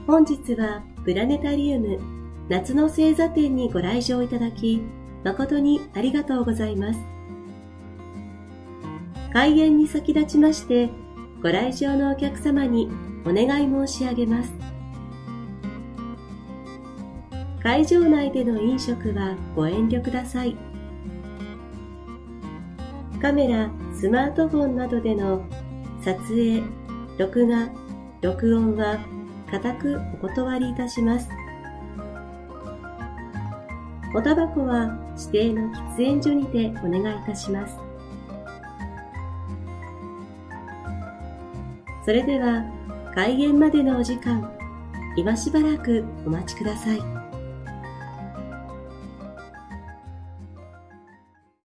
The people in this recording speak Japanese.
本日はプラネタリウム夏の星座展にご来場いただき、誠にありがとうございます。開演に先立ちまして、ご来場のお客様にお願い申し上げます。会場内での飲食はご遠慮ください。カメラ、スマートフォンなどでの撮影、録画、録音は固くお断りいたします。おタバコは指定の喫煙所にてお願いいたします。それでは開演までのお時間、今しばらくお待ちください。